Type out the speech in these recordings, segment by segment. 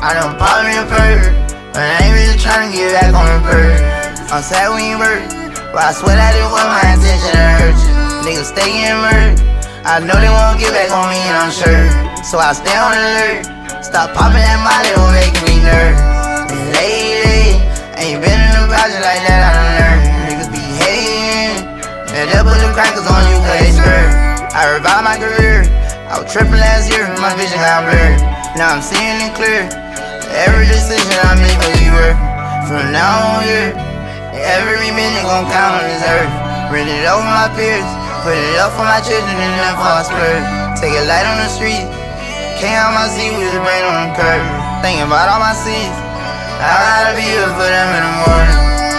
I done popped me a perk, but I ain't really tryna get back on the perk. I'm sad we ain't work, but I swear that it wasn't my intention to hurt you. Niggas stay getting murdered, I know they won't get back on me and I'm sure. So I stay on alert, stop popping that molly, don't make me nervous. And lately, ain't been in a project like that, I done learned. Niggas be hating, and they'll put them crackers on you cause they scared. I revived my career, I was tripping last year, my vision got blurred. Now I'm seeing it clear, every decision I make will be worth. From now on here, every minute gon' count on this earth. Read it over my peers, put it up for my children and then for I splurge. Take a light on the street, can't have my seat with the brain on the curb. Thinking about all my seeds, I gotta be here for them in the morning.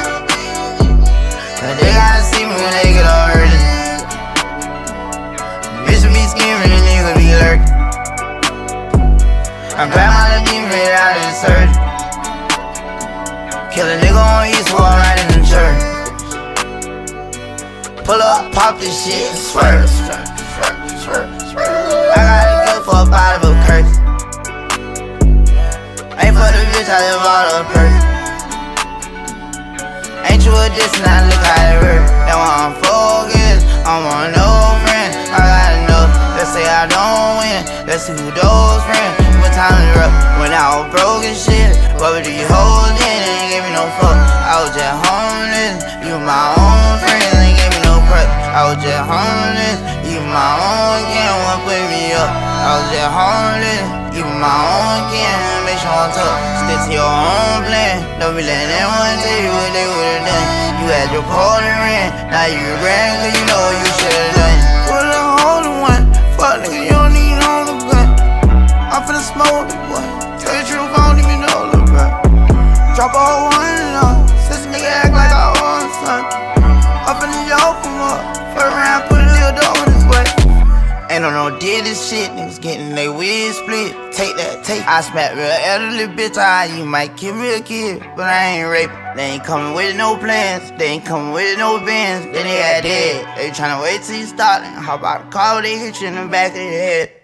But they gotta see me when they get all early. Bitch be scheming and niggas be lurking. I'm glad my little demon made out of the surgery. Kill a nigga on East while I'm riding in church. Pull up, pop this shit, swerve. I gotta go for a bottle of a curse. Ain't for the bitch, I live all of a purse. Ain't you a diss and I look how it work. That why I'm focused, I want no friends. I gotta know, let's say I don't win, let's see who those friends. When time is rough, when I was broke and shit, what would you hold in? They ain't gave me no fuck. I was just homeless, you my own friends, ain't gave me no crutch. I was just homeless, you my own can't wanna put me up. I was just homeless, you my own can't make sure I'm tough. Stick to your own plan, don't be letting anyone tell you what they would've done. You had your quarter in, now you regret cause you know what you should've done. Put a hole in one, fuck nigga, you don't need no other gun. I'm finna smoke the boy, tell you the truth, I don't even know, look bro. Drop a whole $100, since a nigga act like I want something. I'm finna yoke him up, first round put a little dough in his way. Ain't no did this shit, niggas getting they wig split. Take that, take. I smack real elderly bitch, you might kill me a kid, but I ain't raping. They ain't coming with no plans, they ain't coming with no bands. Then they had dead, they tryna wait till you start and hop out the car, they hit you in the back of your head.